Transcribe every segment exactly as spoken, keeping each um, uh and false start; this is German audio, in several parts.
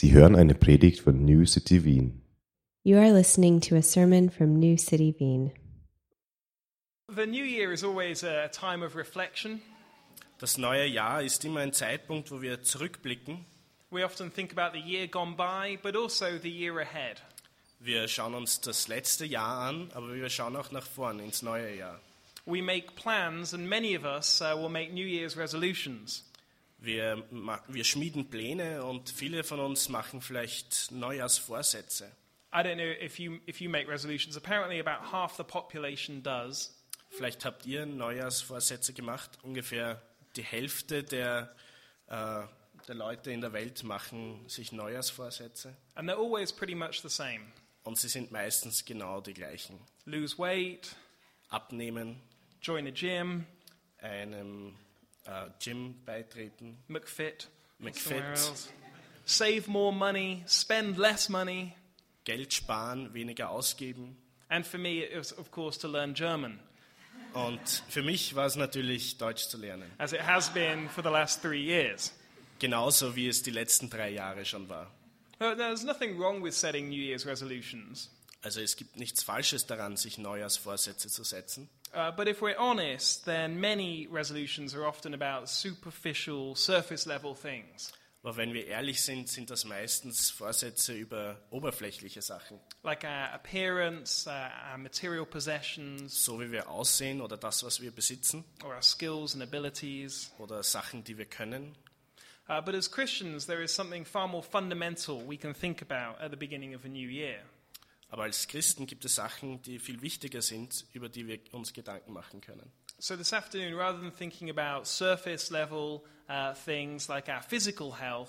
Sie hören eine Predigt von New City Wien. You are listening to a sermon from New City Wien. The new year is always a time of reflection. Das neue Jahr ist immer ein Zeitpunkt, wo wir zurückblicken. We often think about the year gone by, but also the year ahead. Wir schauen uns das letzte Jahr an, aber wir schauen auch nach vorn ins neue Jahr. We make plans, and many of us uh, will make New Year's resolutions. Wir, wir schmieden Pläne und viele von uns machen vielleicht Neujahrsvorsätze. I don't know if you if you make resolutions. Apparently about half the population does. Vielleicht habt ihr Neujahrsvorsätze gemacht. Ungefähr die Hälfte der, äh, der Leute in der Welt machen sich Neujahrsvorsätze. And they're always pretty much the same. Und sie sind meistens genau die gleichen. Lose weight, Abnehmen, join a gym, einem äh, Gym beitreten, McFit, McFit, somewhere else. Save more money, spend less money. Geld sparen, weniger ausgeben. And for me, it was, of course, to learn German, Und für mich war es natürlich, Deutsch zu lernen. as it has been for the last three years. Genauso wie es die letzten drei Jahre schon war. Uh, There's nothing wrong with setting New Year's resolutions. Also es gibt nichts Falsches daran, sich Neujahrsvorsätze zu setzen. Uh, but if we're honest, then many resolutions are often about superficial, surface-level things. Aber wenn wir ehrlich sind, sind das meistens Vorsätze über oberflächliche Sachen. Like our appearance, uh, our material possessions, So wie wir aussehen oder das, was wir besitzen or our skills and abilities. oder Sachen, die wir können. Uh, but as Christians, there is something far more fundamental we can think about at the beginning of a new year. Aber als Christen gibt es Sachen, die viel wichtiger sind, über die wir uns Gedanken machen können. So this afternoon, rather than thinking about surface-level uh, things like our physical health,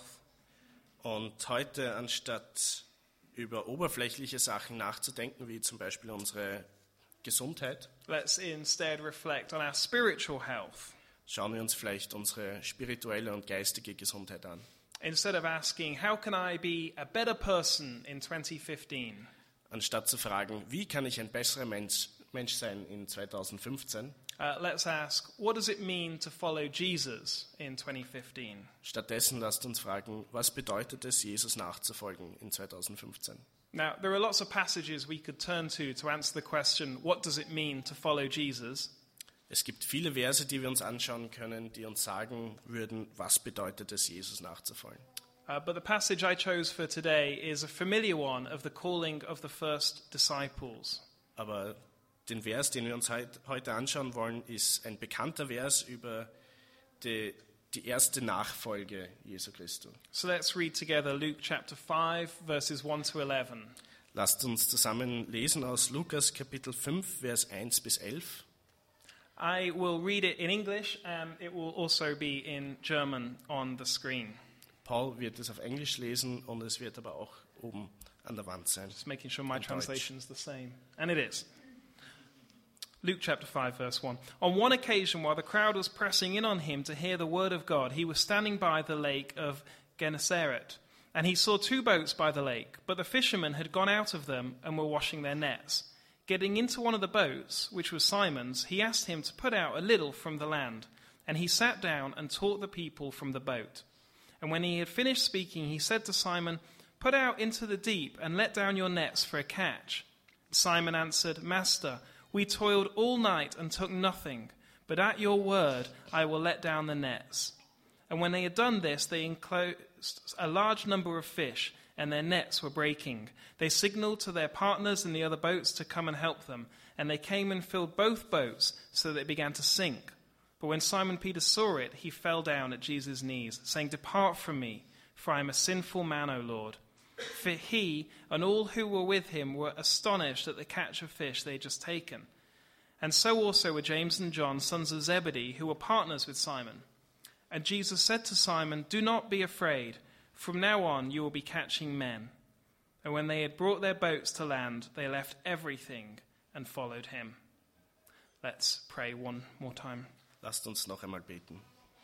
Und heute, anstatt über oberflächliche Sachen nachzudenken, wie zum Beispiel unsere Gesundheit, let's instead reflect on our spiritual health. schauen wir uns vielleicht unsere spirituelle und geistige Gesundheit an. Instead of asking, how can I be a better person in twenty fifteen? Anstatt zu fragen, wie kann ich ein besserer Mensch, Mensch sein in zwanzig fünfzehn, Uh, let's ask, what does it mean to follow Jesus in twenty fifteen? stattdessen lasst uns fragen, was bedeutet es, Jesus nachzufolgen in zwanzig fünfzehn? Now, there are lots of passages we could turn to to answer the question, what does it mean to follow Jesus? Es gibt viele Verse, die wir uns anschauen können, die uns sagen würden, was bedeutet es, Jesus nachzufolgen. Uh, but the passage I chose for today is a familiar one of the calling of the first disciples. Aber den Vers, den wir uns heut, heute anschauen wollen, ist ein bekannter Vers über die, die erste Nachfolge Jesu Christi. So let's read together Luke chapter five, verses one to eleven. Lasst uns zusammen lesen aus Lukas Kapitel fünf, Vers eins bis elf. I will read it in English, and it will also be in German on the screen. Paul wird es auf Englisch lesen und es wird aber auch oben an der Wand sein. Just making sure my In Deutsch. translation's the same. And it is. Luke chapter five, verse one. On one occasion, while the crowd was pressing in on him to hear the word of God, he was standing by the lake of Gennesaret. And he saw two boats by the lake, but the fishermen had gone out of them and were washing their nets. Getting into one of the boats, which was Simon's, he asked him to put out a little from the land. And he sat down and taught the people from the boat. And when he had finished speaking, he said to Simon, "Put out into the deep and let down your nets for a catch." Simon answered, "Master, we toiled all night and took nothing, but at your word I will let down the nets." And when they had done this, they enclosed a large number of fish, and their nets were breaking. They signaled to their partners in the other boats to come and help them, and they came and filled both boats so that they began to sink. But when Simon Peter saw it, he fell down at Jesus' knees, saying, "Depart from me, for I am a sinful man, O Lord." For he and all who were with him were astonished at the catch of fish they had just taken. And so also were James and John, sons of Zebedee, who were partners with Simon. And Jesus said to Simon, "Do not be afraid. From now on you will be catching men." And when they had brought their boats to land, they left everything and followed him. Let's pray one more time. Lasst uns noch einmal beten.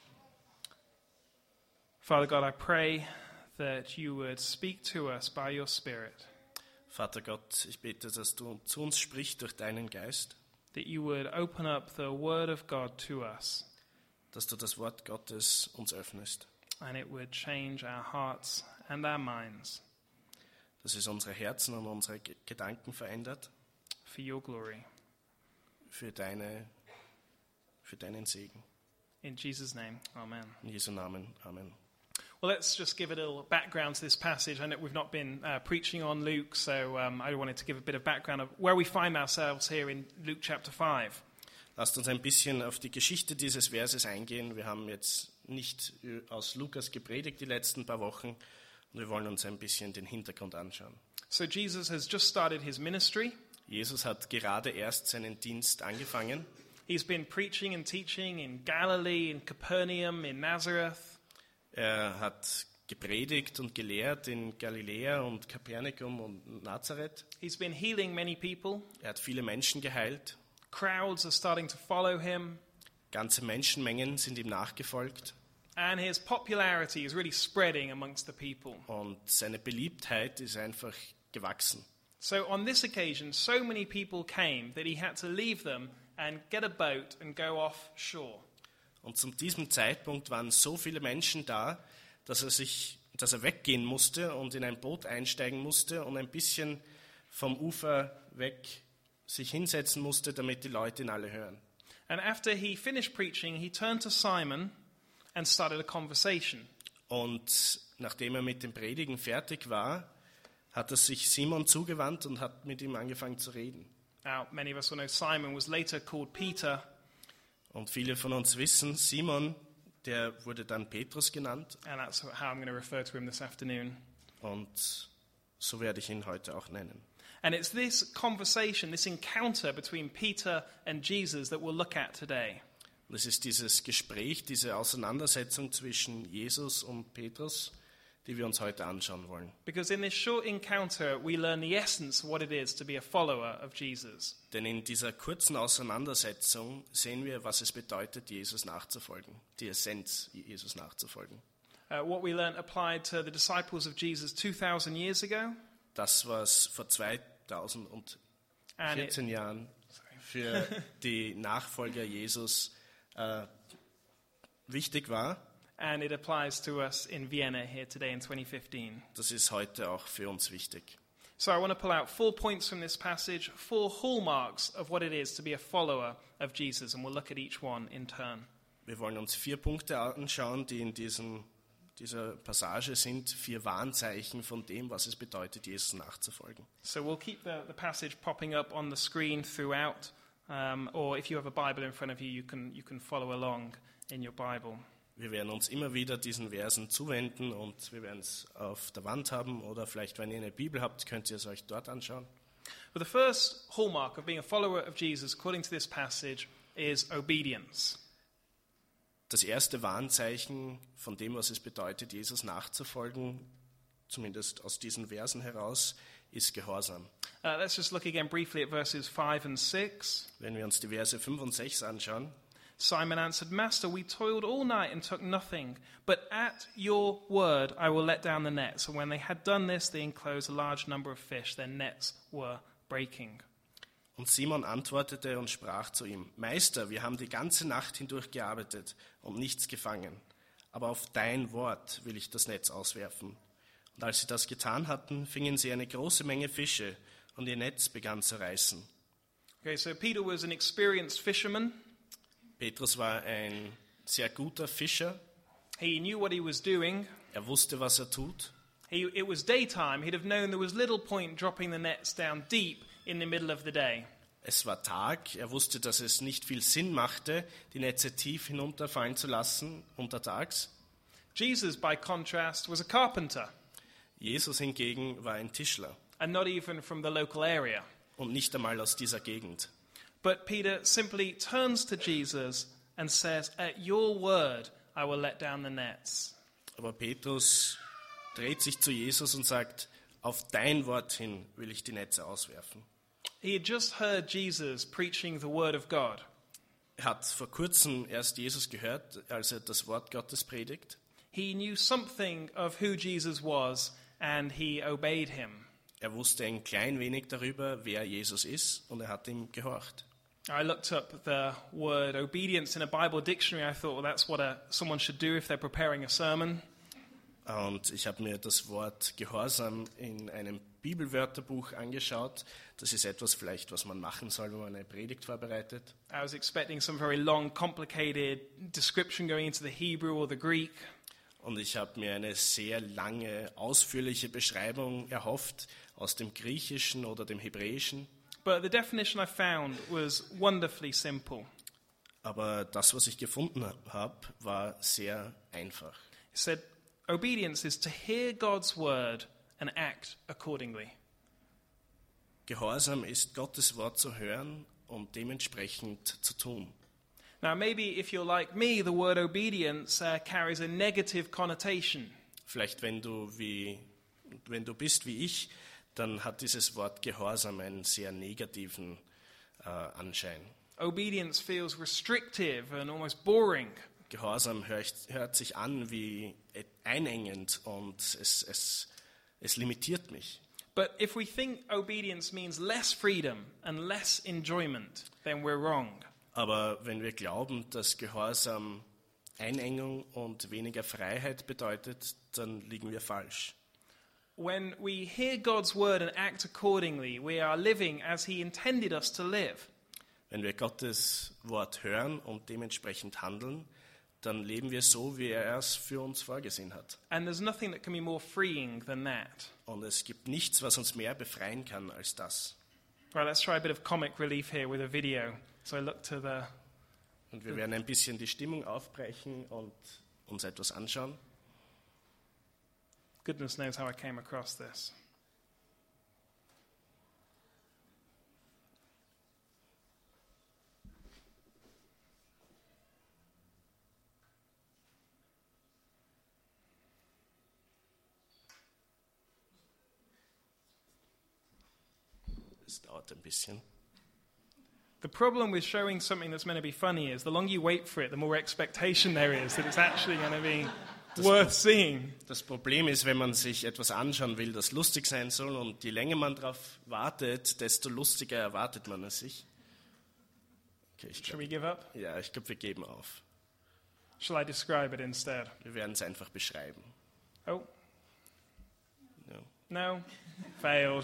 Father God, I pray that you would speak to us by your Spirit, Vater Gott, ich bete, dass du zu uns sprichst durch deinen Geist, that you would open up the Word of God to us, dass du das Wort Gottes uns öffnest and it would change our hearts and our minds dass es unsere Herzen und unsere Ge- Gedanken verändert for your glory. für, deine, für deinen Segen. In Jesus' name, amen. In Jesu Namen. Amen. Well, let's just give a little background to this passage. I know we've not been uh, preaching on Luke, so um, I wanted to give a bit of background of where we find ourselves here in Luke chapter five. Lasst uns ein bisschen auf die Geschichte dieses Verses eingehen. Wir haben jetzt nicht aus Lukas gepredigt die letzten paar Wochen und wir wollen uns ein bisschen den Hintergrund anschauen. So Jesus has just started his ministry. Jesus hat gerade erst seinen Dienst angefangen. He's been preaching and teaching in Galilee, in Capernaum, in Nazareth. Er hat gepredigt und gelehrt in Galiläa und Kapernaum und Nazareth. He's been healing many people. Er hat viele Menschen geheilt. Crowds are starting to follow him. Ganze Menschenmengen sind ihm nachgefolgt. And his popularity is really spreading amongst the people. Und seine Beliebtheit ist einfach gewachsen. So on this occasion, so many people came that he had to leave them and get a boat and go offshore. Und zu diesem Zeitpunkt waren so viele Menschen da, dass er sich, dass er weggehen musste und in ein Boot einsteigen musste und ein bisschen vom Ufer weg sich hinsetzen musste, damit die Leute ihn alle hören. And after he finished preaching, he turned to Simon and started a conversation. Und nachdem er mit dem Predigen fertig war, hat er sich Simon zugewandt und hat mit ihm angefangen zu reden. Now, many of us will know Simon was later called Peter, Und viele von uns wissen, Simon, der wurde dann Petrus genannt. and that's how I'm going to refer to him this afternoon. Und so werde ich ihn heute auch nennen. And it's this conversation, this encounter between Peter and Jesus that we'll look at today. Und es ist dieses Gespräch, diese Auseinandersetzung zwischen Jesus und Petrus, die wir uns heute anschauen wollen. Because in this short encounter, we learn the essence of what it is to be a follower of Jesus. Denn in dieser kurzen Auseinandersetzung sehen wir, was es bedeutet, Jesus nachzufolgen, die Essenz, Jesus nachzufolgen. Uh, what we learned applied to the disciples of Jesus two thousand years ago, Das, was vor zweitausendvierzehn and it, Jahren für die Nachfolger Jesus äh, wichtig war, and it applies to us in Vienna here today in twenty fifteen. das ist heute auch für uns wichtig. So I want to pull out four points from this passage, four hallmarks of what it is to be a follower of Jesus, and we'll look at each one in turn. Wir wollen uns vier Punkte anschauen, die in diesem, dieser Passage sind, vier Warnzeichen von dem, was es bedeutet, Jesus nachzufolgen. So we'll keep the, the passage popping up on the screen throughout, um, or if you have a Bible in front of you, you can, you can follow along in your Bible. Wir werden uns immer wieder diesen Versen zuwenden und wir werden es auf der Wand haben oder vielleicht, wenn ihr eine Bibel habt, könnt ihr es euch dort anschauen. But the first hallmark of being a follower of Jesus, according to this passage, is obedience. Das erste Warnzeichen von dem, was es bedeutet, Jesus nachzufolgen, zumindest aus diesen Versen heraus, ist Gehorsam. Uh, let's just look again briefly at verses five and six. Wenn wir uns die Verse fünf und sechs anschauen, Simon answered, Master, we toiled all night and took nothing, but at your word I will let down the nets. And when they had done this, they enclosed a large number of fish. Their nets were breaking. und Simon antwortete und sprach zu ihm, Meister, wir haben die ganze Nacht hindurch gearbeitet und nichts gefangen, aber auf dein Wort will ich das Netz auswerfen. Und als sie das getan hatten, fingen sie eine große Menge Fische und ihr Netz begann zu reißen. Okay, so Peter was an experienced fisherman. Petrus war ein sehr guter Fischer. He knew what he was doing. Er wusste, was er tut. He, it was daytime. He'd have known there was little point dropping the nets down deep in the middle of the day. Es war Tag. Er wusste, dass es nicht viel Sinn machte, die Netze tief hinunterfallen zu lassen untertags. Jesus, by contrast, was a carpenter, Jesus hingegen war ein Tischler and not even from the local area. und nicht einmal aus dieser Gegend. But Peter simply turns to Jesus and says, at your word I will let down the nets. Aber Petrus dreht sich zu Jesus und sagt, auf dein Wort hin will ich die Netze auswerfen. He had just heard Jesus preaching the word of God. Er hat vor kurzem erst Jesus gehört, als er das Wort Gottes predigt. He knew something of who Jesus was, and he obeyed him. Er wusste ein klein wenig darüber, wer Jesus ist, und er hat ihm gehorcht. I looked up the word obedience in a Bible dictionary. I thought, well, that's what a, someone should do if they're preparing a sermon. Und ich habe mir das Wort Gehorsam in einem Bibelwörterbuch angeschaut. Das ist etwas vielleicht, was man machen soll, wenn man eine Predigt vorbereitet. I was expecting some very long, complicated description going into the Hebrew or the Greek. Und ich habe mir eine sehr lange, ausführliche Beschreibung erhofft aus dem Griechischen oder dem Hebräischen. But the definition I found was wonderfully simple. Aber das, was ich gefunden habe, war sehr einfach. It said, obedience is to hear God's word and act accordingly. Gehorsam ist, Gottes Wort zu hören und dementsprechend zu tun. Now, maybe if you're like me, the word obedience uh, carries a negative connotation. Vielleicht, wenn du, wie, wenn du bist wie ich, dann hat dieses Wort Gehorsam einen sehr negativen äh, Anschein. Obedience feels restrictive and almost boring. Gehorsam hört, hört sich an wie einengend und es, es, es limitiert mich. But if we think obedience means less freedom and less enjoyment, then we're wrong. Aber wenn wir glauben, dass Gehorsam Einengung und weniger Freiheit bedeutet, dann liegen wir falsch. When we hear God's word and act accordingly, we are living as He intended us to live. Wenn wir Gottes Wort hören und dementsprechend handeln, dann leben wir so, wie er es für uns vorgesehen hat. And there's nothing that can be more freeing than that. Und es gibt nichts, was uns mehr befreien kann als das. Right, let's try a bit of comic relief here with a video. So I look to the... Und wir werden ein bisschen die Stimmung aufbrechen und uns etwas anschauen. Goodness knows how I came across this. Es dauert ein bisschen. The problem with showing something that's meant to be funny is the longer you wait for it, the more expectation there is that it's actually going to be worth seeing. Das Problem ist, wenn man sich etwas anschauen will, das lustig sein soll, und je länger man darauf wartet, desto lustiger erwartet man es sich. Okay, ich Shall glaub, we give up? ja, ich glaube, wir geben auf. Shall I describe it instead? Wir werden es einfach beschreiben. Oh, No. no, failed.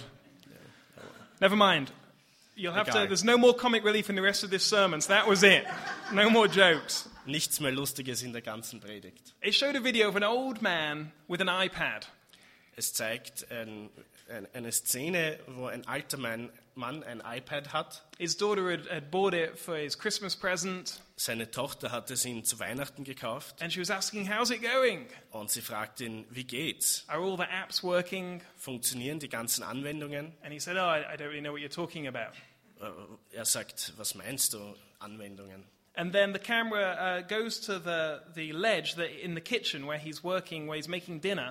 Never mind. You'll have to, Egal. there's no more comic relief in the rest of this sermon, so that was it. No more jokes. Nichts mehr Lustiges in der ganzen Predigt. It showed a video of an old man with an iPad. Es zeigt ein, ein, eine Szene, wo ein alter Mann, Mann ein iPad hat. His daughter had, had bought it for his Christmas present, Seine Tochter hat es ihm zu Weihnachten gekauft and she was asking, how's it going? und sie fragt ihn, wie geht's? Are all the apps working? Funktionieren die ganzen Anwendungen? And he said, oh, I, I don't really know what you're talking about. Äh, Er sagt, was meinst du, Anwendungen? And then the camera uh, goes to the, the ledge that, in the kitchen where he's working, where he's making dinner.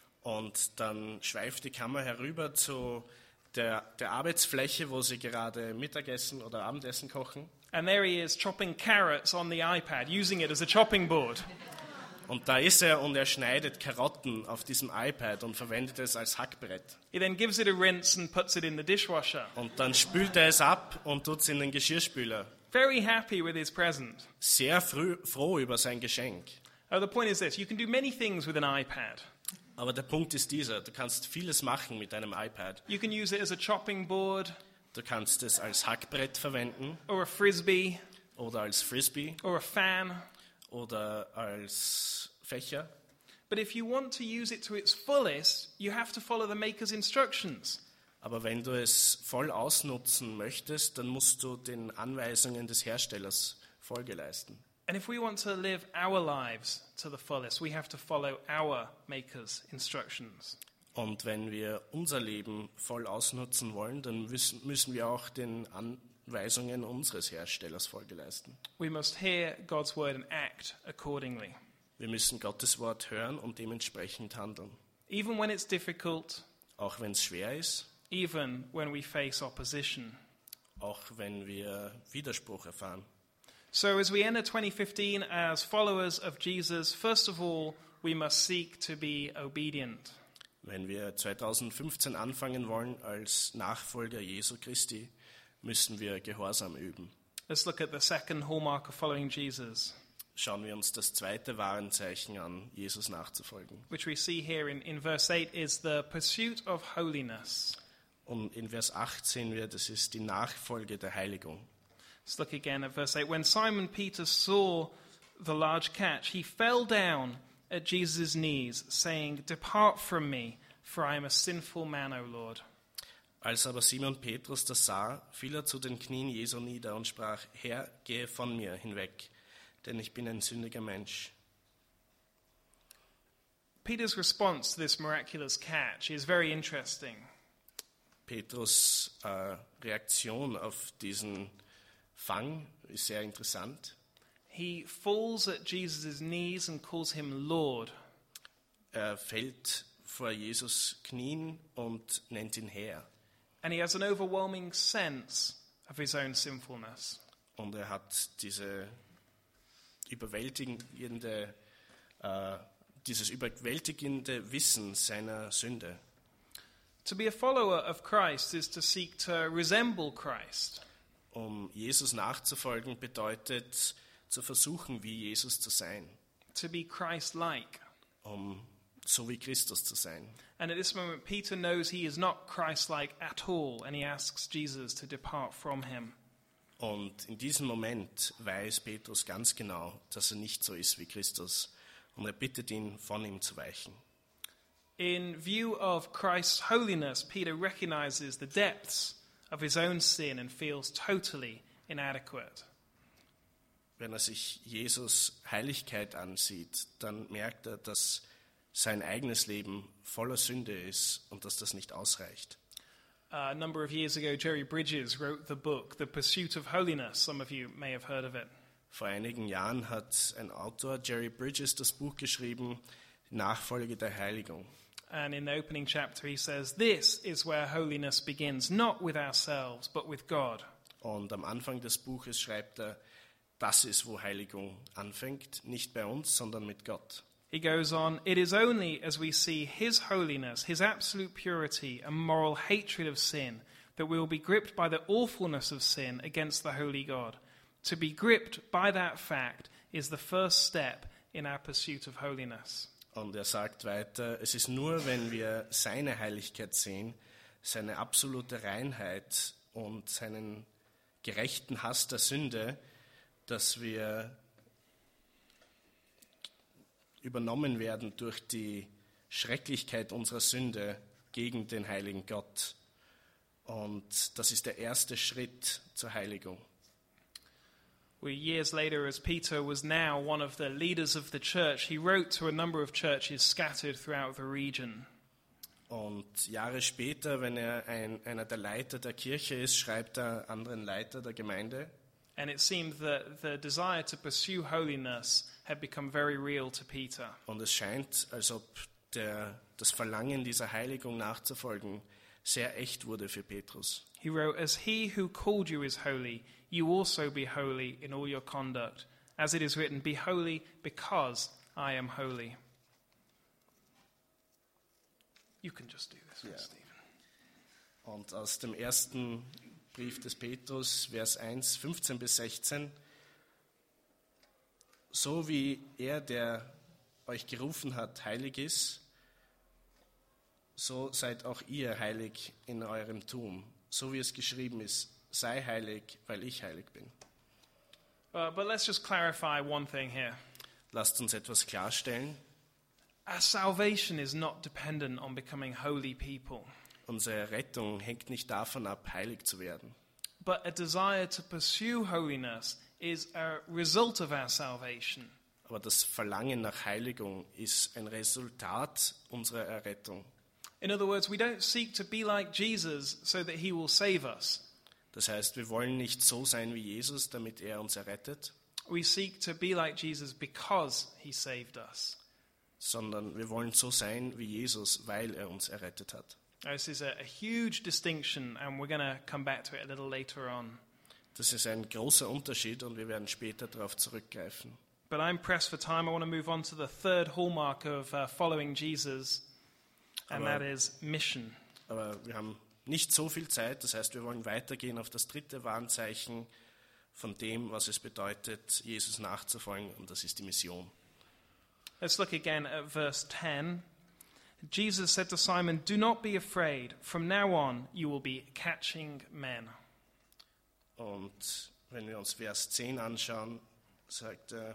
Und dann schweift die Kamera herüber zu der, der Arbeitsfläche, wo sie gerade Mittagessen oder Abendessen kochen. And there he is chopping carrots on the iPad, using it as a chopping board. Und da ist er und er schneidet Karotten auf diesem iPad und verwendet es als Hackbrett. He then gives it a rinse and puts it in the dishwasher. Und dann spült er es ab und tut es in den Geschirrspüler. Very happy with his present. Sehr früh, froh über sein Geschenk. Oh, the point is this, you can do many things with an iPad. Aber der Punkt ist dieser, du kannst vieles machen mit deinem iPad. You can use it as a chopping board, Du kannst es als Hackbrett verwenden or a frisbee, oder als Frisbee or a fan. oder als Fächer. But if you want to use it to its fullest, you have to follow the maker's instructions. Aber wenn du es voll ausnutzen möchtest, dann musst du den Anweisungen des Herstellers Folge leisten. And if we want to live our lives to the fullest, we have to follow our maker's instructions. Und wenn wir unser Leben voll ausnutzen wollen, dann müssen, müssen wir auch den Anweisungen unseres Herstellers Folge leisten. We must hear God's word and act accordingly. Wir müssen Gottes Wort hören und dementsprechend handeln. Even when it's difficult, Auch wenn es schwer ist, even when we face opposition. auch wenn wir Widerspruch erfahren. So as we enter twenty fifteen as followers of Jesus, first of all, we must seek to be obedient. Wenn wir zwanzig fünfzehn anfangen wollen als Nachfolger Jesu Christi, müssen wir Gehorsam üben. Let's look at the second hallmark of following Jesus. schauen wir uns das zweite Warenzeichen an, Jesus nachzufolgen. which we see here in, in verse eight, is the pursuit of holiness. Und in Vers acht sehen wir, das ist die Nachfolge der Heiligung. Let's look again at verse eight. When Simon Peter saw the large catch, he fell down at Jesus' knees, saying, "Depart from me, for I am a sinful man, O Lord." Als aber Simon Petrus das sah, fiel er zu den Knien Jesu nieder und sprach, Herr, gehe von mir hinweg, denn ich bin ein sündiger Mensch. Peter's response to this miraculous catch is very interesting. Petrus' äh, Reaktion auf diesen Fang ist sehr interessant. He falls at Jesus' knees and calls him Lord. Er fällt vor Jesus Knien und nennt ihn Herr. And he has an overwhelming sense of his own sinfulness. Und er hat diese überwältigende, äh, dieses überwältigende Wissen seiner Sünde. To be a follower of Christ is to seek to resemble Christ. Um Jesus nachzufolgen bedeutet, zu versuchen, wie Jesus zu sein, To be Christ-like. um so wie Christus zu sein. And at this moment, Peter knows he is not Christ-like at all, and he asks Jesus to depart from him. Und in diesem Moment weiß Petrus ganz genau, dass er nicht so ist wie Christus. Und er bittet ihn, von ihm zu weichen. In view of Christ's holiness, Peter recognizes the depths of his own sin and feels totally inadequate. Wenn er sich Jesus Heiligkeit ansieht, dann merkt er, dass sein eigenes Leben voller Sünde ist und dass das nicht ausreicht. Uh, a number of years ago, Jerry Bridges wrote the book, The Pursuit of Holiness. Some of you may have heard of it. Vor einigen Jahren hat ein Autor, Jerry Bridges, das Buch geschrieben, Die Nachfolge der Heiligung. And in the opening chapter, he says, "This is where holiness begins, not with ourselves, but with God." Und am Anfang des Buches schreibt er, das ist, wo Heiligung anfängt, nicht bei uns, sondern mit Gott. He goes on, "It is only as we see his holiness, his absolute purity and moral hatred of sin, that we will be gripped by the awfulness of sin against the holy God. To be gripped by that fact is the first step in our pursuit of holiness." Und er sagt weiter, es ist nur, wenn wir seine Heiligkeit sehen, seine absolute Reinheit und seinen gerechten Hass der Sünde, dass wir übernommen werden durch die Schrecklichkeit unserer Sünde gegen den heiligen Gott. Und das ist der erste Schritt zur Heiligung. Well, years later, as Peter was now one of the leaders of the church, he wrote to a number of churches scattered throughout the region. Und Jahre später, wenn er ein, einer der Leiter der Kirche ist, schreibt er anderen Leiter der Gemeinde. And it seemed that the desire to pursue holiness had become very real to Peter. Und es scheint, als ob der, das Verlangen dieser Heiligung nachzufolgen sehr echt wurde für Petrus. He wrote, "As he who called you is holy, you also be holy in all your conduct. As it is written, be holy because I am holy." You can just do this, Yeah. Stephen. Und aus dem ersten Brief des Petrus, Vers eins, fünfzehn bis sechzehn. So wie er, der euch gerufen hat, heilig ist, so seid auch ihr heilig in eurem Tun. So wie es geschrieben ist, sei heilig, weil ich heilig bin. Uh, but let's just clarify one thing here. Lasst uns etwas klarstellen. Our salvation is not dependent on becoming holy people, Unsere Rettung hängt nicht davon ab, heilig zu werden. but a desire to pursue holiness is a result of our salvation. Aber das Verlangen nach Heiligung ist ein Resultat unserer Errettung. In other words, we don't seek to be like Jesus so that he will save us. Das heißt, wir wollen nicht so sein wie Jesus, damit er uns errettet, We seek to be like Jesus because he saved us. sondern wir wollen so sein wie Jesus, weil er uns errettet hat. Now, this is a, a huge distinction, and we're going to come back to it a little later on. Das ist ein großer Unterschied und wir werden später darauf zurückgreifen. But I'm pressed for time. I want to move on to the third hallmark of uh, following Jesus, and Aber- that is mission. Aber wir haben nicht so viel Zeit, das heißt, wir wollen weitergehen auf das dritte Warnzeichen von dem, was es bedeutet, Jesus nachzufolgen, und das ist die Mission. Let's look again at verse ten. Jesus said to Simon, "Do not be afraid. From now on you will be catching men." Und wenn wir uns Vers zehn anschauen, sagt er,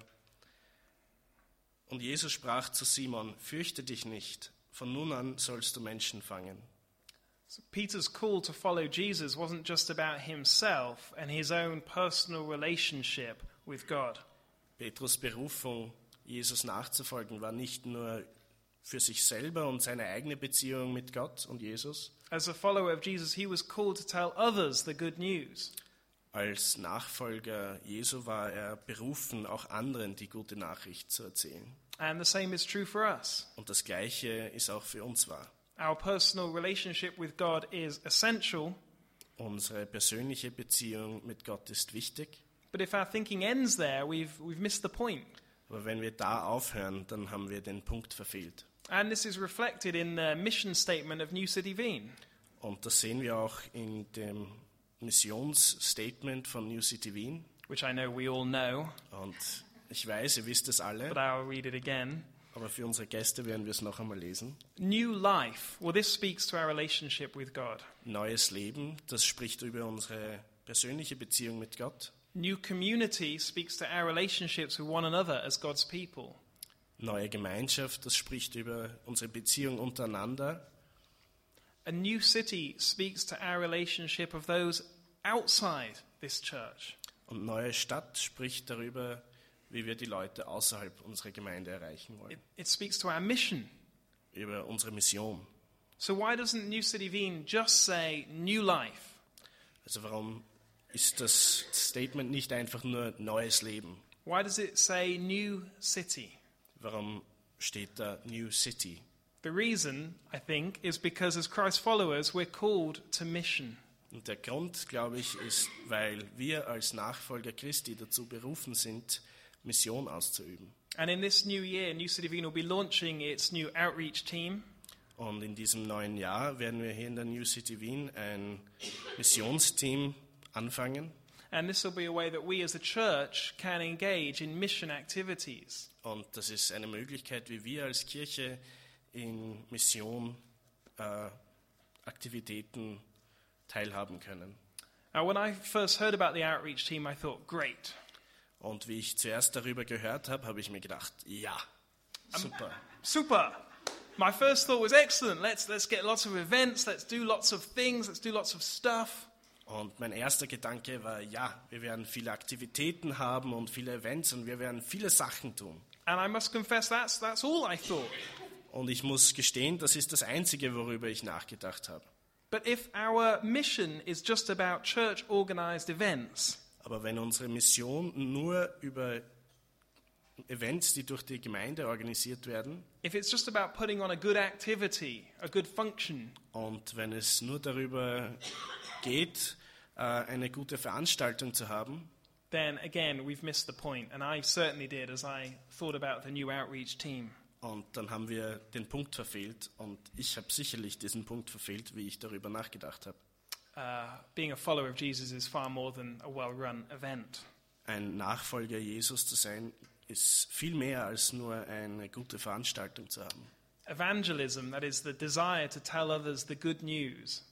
und Jesus sprach zu Simon, fürchte dich nicht, von nun an sollst du Menschen fangen. So Peter's call to follow Jesus wasn't just about himself and his own personal relationship with God. Petrus' Berufung, Jesus nachzufolgen, war nicht nur für sich selber und seine eigene Beziehung mit Gott und Jesus. As a follower of Jesus, he was called to tell others the good news. Als Nachfolger Jesu war er berufen, auch anderen die gute Nachricht zu erzählen. And the same is true for us. Und das Gleiche ist auch für uns wahr. Our personal relationship with God is essential, Unsere persönliche Beziehung mit Gott ist wichtig. but if our thinking ends there, we've, we've missed the point. Aber wenn wir da aufhören, dann haben wir den Punkt verfehlt. And this is reflected in the mission statement of New City Wien. Und das sehen wir auch in dem Missionsstatement von New City Wien. Which I know we all know, Und ich weiß, ihr wisst es alle, but I'll read it again. aber für unsere Gäste werden wir es noch einmal lesen. New life. Well, this speaks to our relationship with God. Neues Leben, das spricht über unsere persönliche Beziehung mit Gott. New community speaks to our relationships with one another as God's people. Neue Gemeinschaft, das spricht über unsere Beziehung untereinander. A new city speaks to our relationship of those outside this church. Und neue Stadt spricht darüber, wie wir die Leute außerhalb unserer Gemeinde erreichen wollen. It, it speaks to our mission. Über unsere Mission. So why doesn't New City Wien just say new life? Also warum ist das Statement nicht einfach nur neues Leben? Why does it say new city? Warum steht da New City? The reason, I think, is because as Christ followers, we're called to mission. Und der Grund, glaube ich, ist, weil wir als Nachfolger Christi dazu berufen sind, Mission auszuüben. And in this new year, New City Wien will be launching its new outreach team. Und in diesem neuen Jahr werden wir hier in der New City Wien ein Missionsteam anfangen. And this will be a way that we as a church can engage in mission activities. Und das ist eine Möglichkeit, wie wir als Kirche in Mission äh, Aktivitäten teilhaben können. Now, when I first heard about the outreach team, I thought, great. Und wie ich zuerst darüber gehört habe, habe ich mir gedacht, ja, super. Super. My first thought was excellent. Let's let's get lots of events. Let's do lots of things. Let's do lots of stuff. Und mein erster Gedanke war, ja, wir werden viele Aktivitäten haben und viele Events und wir werden viele Sachen tun. And I must confess, that's that's all I thought. Und ich muss gestehen, das ist das Einzige, worüber ich nachgedacht habe. But if our mission is just about church-organized events, Aber wenn unsere Mission nur über Events, die durch die Gemeinde organisiert werden, if it's just about putting on a good activity, a good function, und wenn es nur darüber geht, eine gute Veranstaltung zu haben, then again, we've missed the point. And I certainly did as I thought about the new outreach team. und dann haben wir den Punkt verfehlt. Und ich habe sicherlich diesen Punkt verfehlt, wie ich darüber nachgedacht habe. Uh, being a follower of Jesus is far more than a well-run event. Ein Nachfolger Jesus zu sein, ist viel mehr als nur eine gute Veranstaltung zu haben. Evangelism, that is the desire to tell others the good news,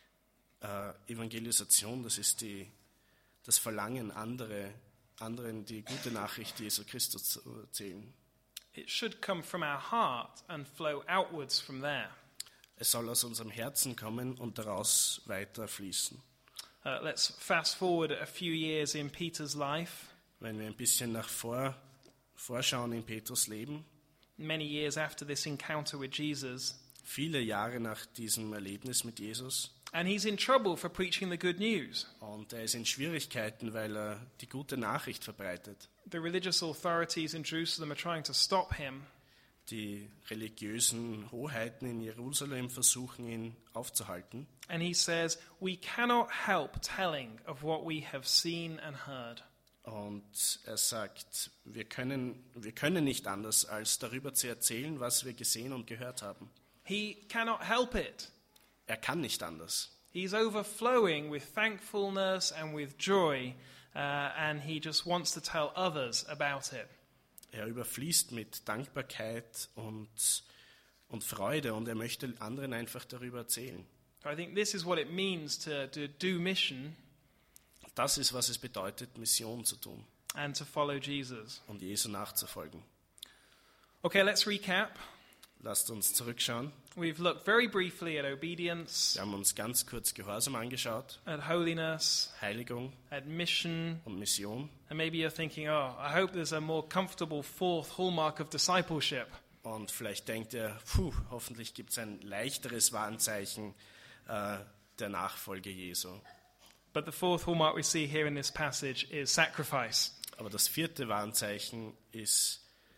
Äh, Evangelisation, das ist die, das Verlangen, andere, anderen die gute Nachricht Jesu Christus zu erzählen. it should come from our heart and flow outwards from there. Es soll aus unserem Herzen kommen und daraus weiter fließen. Uh, let's fast forward a few years in Peter's life. Wenn wir ein bisschen nach vor, vorschauen in Petrus Leben, Many years after this encounter with Jesus, viele Jahre nach diesem Erlebnis mit Jesus, and he's in trouble for preaching the good news. und er ist in Schwierigkeiten, weil er die gute Nachricht verbreitet. The religious authorities in Jerusalem are trying to stop him, Die religiösen Hoheiten in Jerusalem versuchen, ihn aufzuhalten. and he says, "We cannot help telling of what we have seen and heard." Und er sagt, wir können, wir können nicht anders, als darüber zu erzählen, was wir gesehen und gehört haben. He cannot help it. Er kann nicht anders. He's overflowing with thankfulness and with joy uh, and he just wants to tell others about it. Er überfließt mit Dankbarkeit und, und Freude und er möchte anderen einfach darüber erzählen. I think this is what it means to, to do mission Das ist, was es bedeutet, Mission zu tun and to follow Jesus. und Jesu nachzufolgen. Okay, let's recap. Lasst uns zurückschauen. We've looked very briefly at obedience, Wir haben uns ganz kurz Gehorsam angeschaut, at holiness, Heiligung at mission, und Mission. and maybe you're thinking, oh, I hope there's a more comfortable fourth hallmark of discipleship. Und vielleicht denkt ihr, puh, hoffentlich gibt es ein leichteres Warnzeichen äh, der Nachfolge Jesu. But the fourth hallmark we see here in this passage is sacrifice. Aber das vierte Warnzeichen ist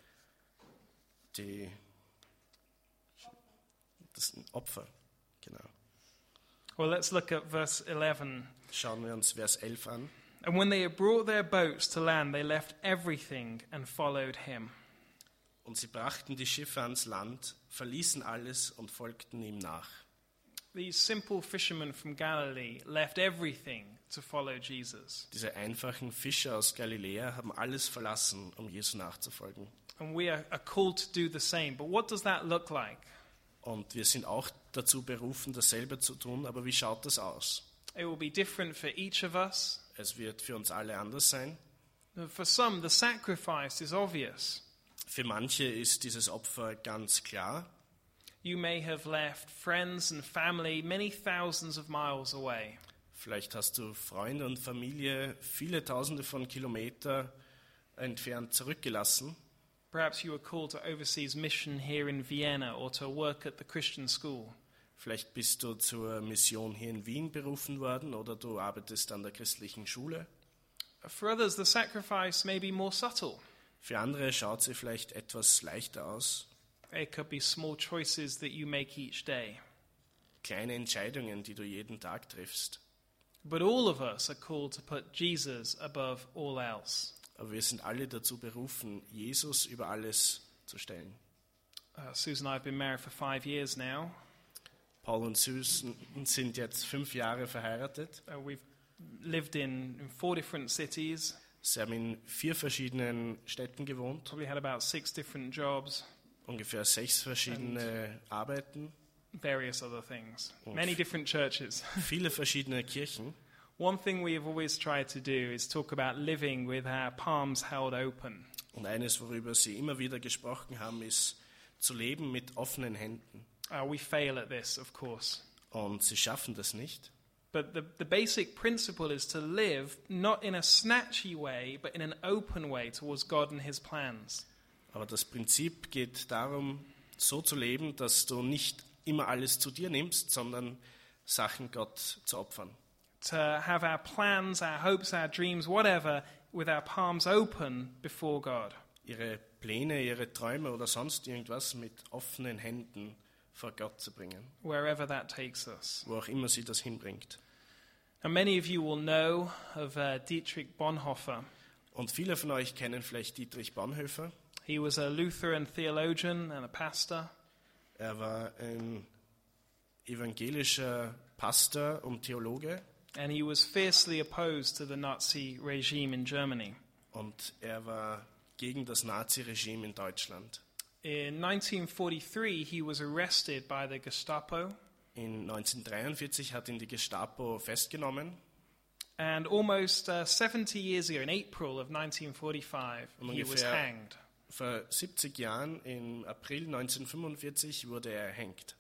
die, das Opfer. Genau. Well, let's look at verse eleven. Schauen wir uns Vers elf an. And when they had brought their boats to land, they left everything and followed him. Und sie brachten die Schiffe ans Land, verließen alles und folgten ihm nach. These simple fishermen from Galilee left everything to follow Jesus. Diese einfachen Fischer aus Galiläa haben alles verlassen, um Jesu nachzufolgen. And we are, are called to do the same. But what does that look like? Und wir sind auch dazu berufen, dasselbe zu tun, aber wie schaut das aus? It will be different for each of us. Es wird für uns alle anders sein. For some, the sacrifice is obvious. Für manche ist dieses Opfer ganz klar. You may have left friends and family many thousands of miles away. Vielleicht hast du Freunde und Familie viele Tausende von Kilometern entfernt zurückgelassen. Perhaps you were called to overseas mission here in Vienna or to work at the Christian school. Vielleicht bist du zur Mission hier in Wien berufen worden oder du arbeitest an der christlichen Schule. For others, the sacrifice may be more subtle. Für andere schaut sie vielleicht etwas leichter aus. It could be small choices that you make each day. Kleine Entscheidungen, die du jeden Tag triffst. But all of us are called to put Jesus above all else. Aber wir sind alle dazu berufen, Jesus über alles zu stellen. Uh, Susan and I have been married for five years now. Paul und Susan sind jetzt fünf Jahre verheiratet. Uh, we've lived in, in four different cities, Sie haben in vier verschiedenen Städten gewohnt, probably had about six different jobs, ungefähr sechs verschiedene Arbeiten, various other things, Oh. many different churches. viele verschiedene Kirchen. One thing we have always tried to do is talk about living with our palms held open. Und eines, worüber sie immer wieder gesprochen haben, ist zu leben mit offenen Händen. Uh, we fail at this, of course. Und sie schaffen das nicht. But the, the basic principle is to live not in a snatchy way, but in an open way towards God and His plans. Aber das Prinzip geht darum, so zu leben, dass du nicht immer alles zu dir nimmst, sondern Sachen Gott zu opfern. To have our plans, our hopes, our dreams, whatever, with our palms open before God. Ihre Pläne, ihre Träume oder sonst irgendwas mit offenen Händen vor Gott zu bringen, Wherever that takes us. wo auch immer sie das hinbringt. And many of you will know of uh, Dietrich Bonhoeffer. Und viele von euch kennen vielleicht Dietrich Bonhoeffer. He was a Lutheran theologian and a pastor. Er war ein evangelischer Pastor und Theologe And he was fiercely opposed to the Nazi regime in Germany. und er war gegen das Naziregime in Deutschland. In nineteen forty-three, he was arrested by the Gestapo, In neunzehnhundertdreiundvierzig hat ihn die Gestapo festgenommen and almost uh, seventy years ago, in April of nineteen forty-five, he was Ungefähr- hanged. Vor siebzig Jahren, im April neunzehnhundertfünfundvierzig, wurde er erhängt.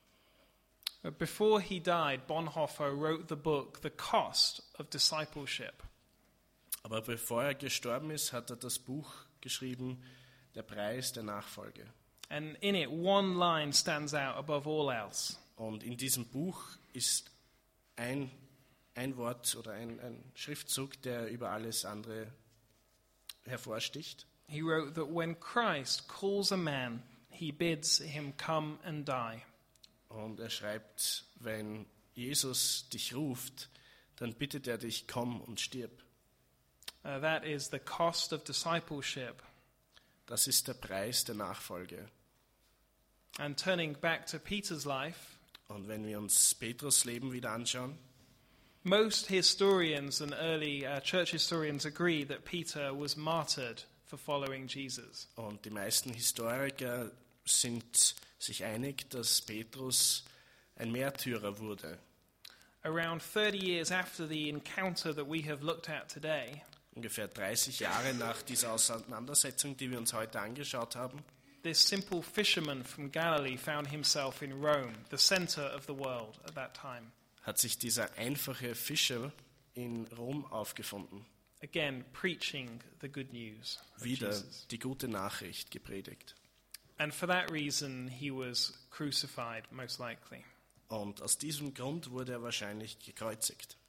But before he died, Bonhoeffer wrote the book, The Cost of Discipleship. Aber bevor er gestorben ist, hat er das Buch geschrieben, Der Preis der Nachfolge. And in it, one line stands out above all else. Und in diesem Buch ist ein, ein Wort oder ein, ein Schriftzug, der über alles andere hervorsticht. He wrote that when Christ calls a man, he bids him come and die. Und er schreibt, wenn Jesus dich ruft, dann bittet er dich, komm und stirb. Uh, that is the cost of discipleship. Das ist der Preis der Nachfolge. And turning back to Peter's life, Und wenn wir uns Petrus Leben wieder anschauen, Most historians and early uh, church historians agree that Peter was martyred for following Jesus. Und die meisten Historiker sind sich einig, dass Petrus ein Märtyrer wurde. Around thirty years after the encounter that we have looked at today, Ungefähr dreißig Jahre nach dieser Auseinandersetzung, die wir uns heute angeschaut haben, this simple fisherman from Galilee found himself in Rome, the center of the world at that time. hat sich dieser einfache Fischer in Rom aufgefunden. Again, preaching the good news of Wieder Jesus. die gute Nachricht gepredigt. And for that reason, he was crucified, most likely. Und aus diesem Grund wurde er wahrscheinlich gekreuzigt.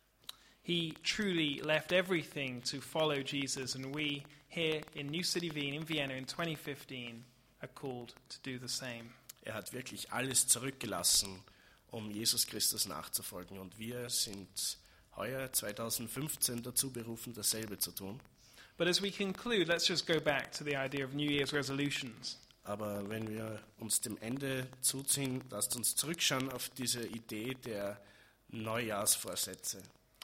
He truly left everything to follow Jesus, and we here in New City Wien, in Vienna in twenty fifteen, are called to do the same. Er hat wirklich alles zurückgelassen, um Jesus Christus nachzufolgen. Und wir sind heuer zwanzig fünfzehn dazu berufen, dasselbe zu tun. But as we conclude, let's just go back to the idea of New Year's resolutions. Aber wenn wir uns dem Ende zuziehen, lasst uns zurückschauen auf diese Idee der Neujahrsvorsätze.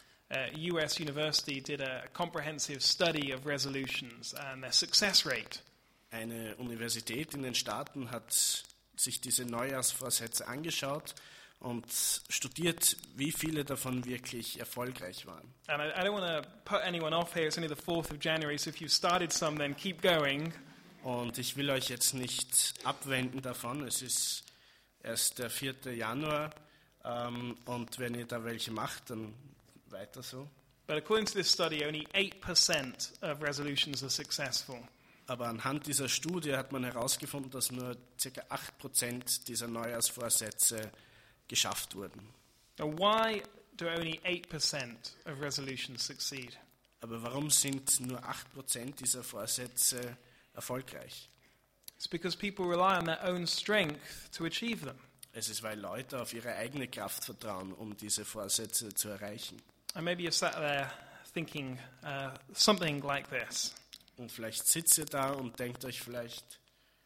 Uh, U S University did a comprehensive study of resolutions and their success rate. Eine Universität in den Staaten hat sich diese Neujahrsvorsätze angeschaut und studiert, wie viele davon wirklich erfolgreich waren. And I, I don't want to put anyone off here. It's only the fourth of January, so if you've started some, then keep going. Und ich will euch jetzt nicht abwenden davon. Es ist erst der vierte Januar ähm, und wenn ihr da welche macht, dann weiter so. But according to this study, only eight percent of resolutions are successful. Aber anhand dieser Studie hat man herausgefunden, dass nur ca. acht Prozent dieser Neujahrsvorsätze geschafft wurden. Now, why do only eight percent of resolutions succeed? Aber warum sind nur acht Prozent dieser Vorsätze erfolgreich? It's because people rely on their own strength to achieve them. Es ist, weil Leute auf ihre eigene Kraft vertrauen, um diese Vorsätze zu erreichen. And maybe you're sat there thinking uh, something like this. Und vielleicht sitzt ihr da und denkt euch vielleicht,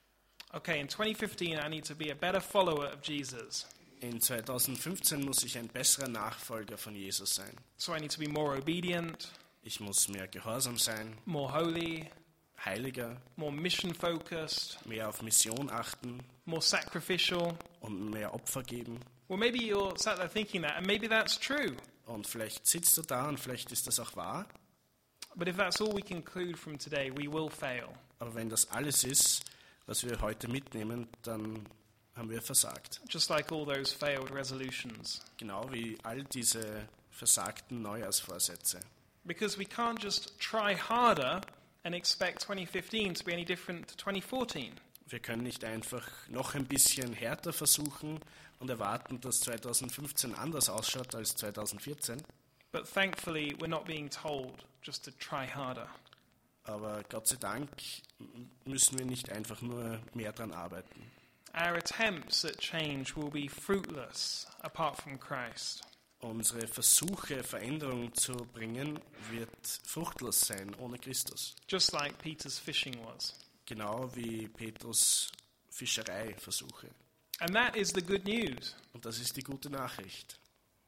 Okay, in twenty fifteen, I need to be a better follower of Jesus. in zwanzig fünfzehn muss ich ein besserer Nachfolger von Jesus sein. So I need to be more obedient, Ich muss mehr gehorsam sein, more holy, heiliger, more mission focused, mehr auf Mission achten more sacrificial. und mehr Opfer geben. Well, maybe you're sat there thinking that, and maybe that's true. Und vielleicht sitzt du da und vielleicht ist das auch wahr. But if that's all we conclude from today, we will fail. Aber wenn das alles ist, was wir heute mitnehmen, dann haben wir versagt. Just like all those failed resolutions. Genau wie all diese versagten Neujahrsvorsätze. Because we can't just try harder and expect twenty fifteen to be any different to twenty fourteen. Wir können nicht einfach noch ein bisschen härter versuchen und erwarten, dass zwanzig fünfzehn anders ausschaut als zwanzig vierzehn. But thankfully, we're not being told just to try harder. Aber Gott sei Dank müssen wir nicht einfach nur mehr daran arbeiten. Our attempts at change will be fruitless apart from Christ. Unsere Versuche, Veränderung zu bringen, wird fruchtlos sein ohne Christus. Just like Peter's fishing was. Genau wie Petrus Fischereiversuche. And that is the good news. Und das ist die gute Nachricht.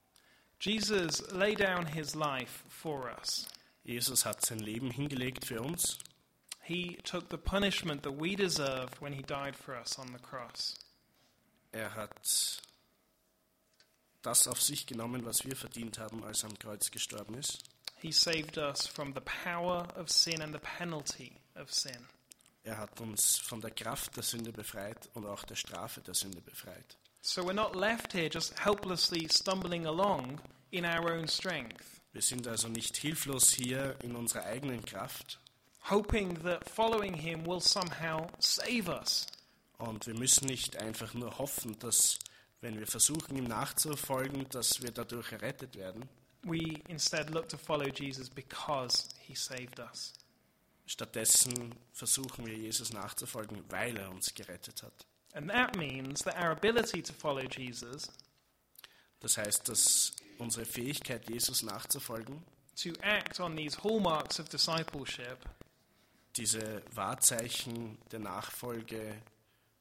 Jesus laid down his life for us. Jesus hat sein Leben hingelegt für uns. He took the punishment that we deserved when he died for us on the cross. Er hat das auf sich genommen, was wir verdient haben, als er am Kreuz gestorben ist. He saved us from the power of sin and the penalty of sin. Er hat uns von der Kraft der Sünde befreit und auch der Strafe der Sünde befreit. So we're not left here just helplessly stumbling along in our own strength, Wir sind also nicht hilflos hier in unserer eigenen Kraft hoping that following him will somehow save us. und wir müssen nicht einfach nur hoffen, dass, wenn wir versuchen, ihm nachzufolgen, dass wir dadurch errettet werden. We instead look to follow Jesus because he saved us. Stattdessen versuchen wir, Jesus nachzufolgen, weil er uns gerettet hat. And that means that our ability to follow Jesus, Das heißt, dass unsere Fähigkeit, Jesus nachzufolgen, to act on these hallmarks of discipleship, diese Wahrzeichen der Nachfolge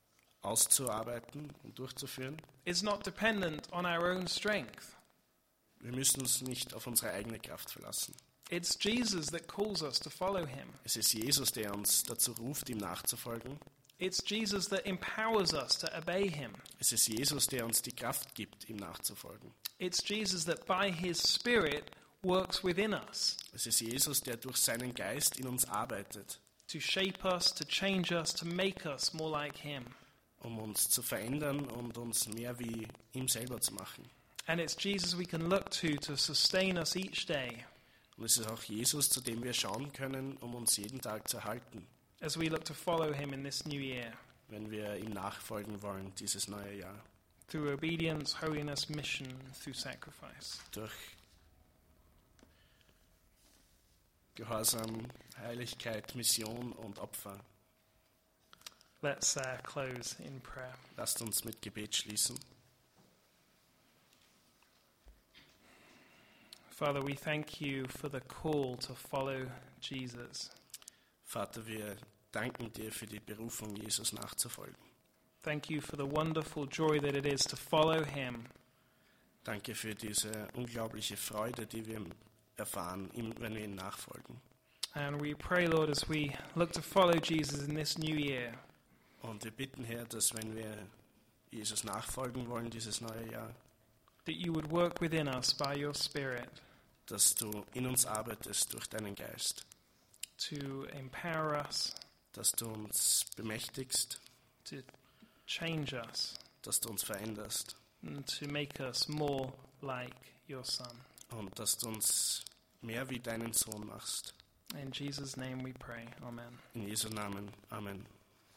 auszuarbeiten und durchzuführen, is not dependent on our own strength. Wir müssen uns nicht auf unsere eigene Kraft verlassen. It's Jesus that calls us to follow him. Es ist Jesus, der uns dazu ruft, ihm nachzufolgen. It's Jesus that empowers us to obey him. Es ist Jesus, der uns die Kraft gibt, ihm nachzufolgen. It's Jesus that by his Spirit works within us Es ist Jesus, der durch seinen Geist in uns arbeitet, to shape us, to change us, to make us more like him. um uns zu verändern und uns mehr wie ihm selber zu machen. And it's Jesus we can look to to sustain us each day Und es ist auch Jesus, zu dem wir schauen können, um uns jeden Tag zu erhalten, as we look to follow him in this new year wenn wir ihm nachfolgen wollen, dieses neue Jahr. through obedience, holiness, mission, through sacrifice. Durch Gehorsam, Heiligkeit, Mission und Opfer. Let's uh, close in prayer. Lasst uns mit Gebet schließen. Father, we thank you for the call to follow Jesus. Vater, wir danken dir für die Berufung, Jesus nachzufolgen. Thank you for the wonderful joy that it is to follow him. Danke für diese unglaubliche Freude, die wir erfahren, ihm- wenn wir ihm nachfolgen. And we pray, Lord, as we look to follow Jesus in this new year, Und wir bitten, Herr, dass wenn wir Jesus nachfolgen wollen, dieses neue Jahr, that you would work within us by your Spirit dass du in uns arbeitest durch deinen Geist, to empower us, dass du uns bemächtigst, to change us, dass du uns veränderst and to make us more like your Son. und dass du uns mehr wie deinen Sohn machst. In Jesus' name we pray. Amen. In Jesu Namen. Amen.